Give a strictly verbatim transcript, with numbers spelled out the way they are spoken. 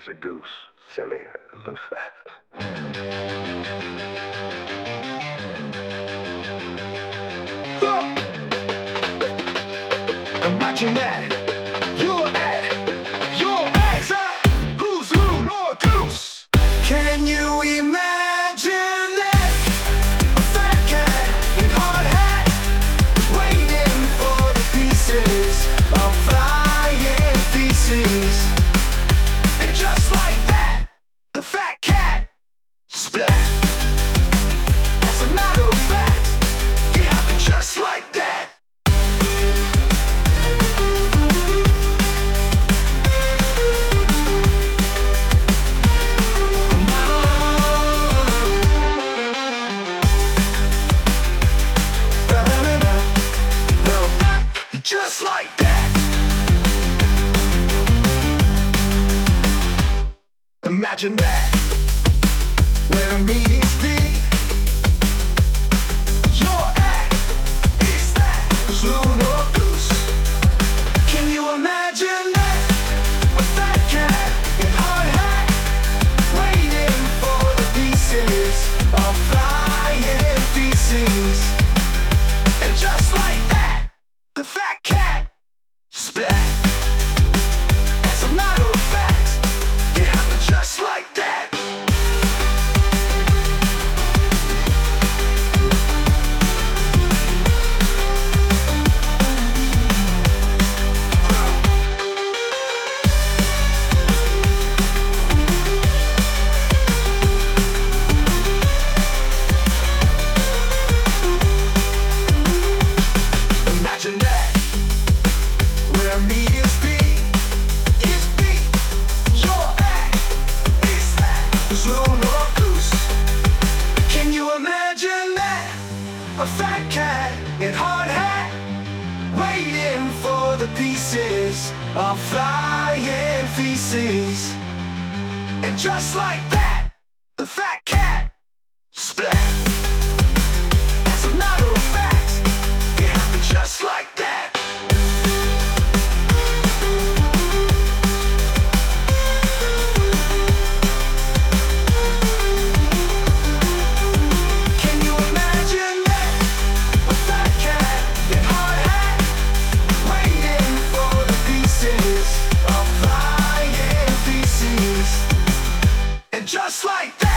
as a goose. Silly, loose fast. Imagine that you're at your ex. Who's loon or goose? Can you imagine that? A fat cat in hard hat, waiting for the pieces of flying feces. And just like that, the fat cat splat. As a matter of fact, it happened just like that. Just like that. Imagine that. Where meetings be, your act is that loon or goose. Can you imagine that? A fat cat in hard hat, waiting for the pieces of flying feces. And just like that, the fat cat splat. As a matter of fact, it happened just like that. Imagine that. Where meetings be, is be, your act is that loon or goose. Can you imagine that? A fat cat in hard hat, waiting for the pieces of flying feces. And just like that, the fat cat splat. As a matter of fact, it happened just like that. Can you imagine that? A fat cat in hard hat, waiting for the pieces of flying feces. And just like that,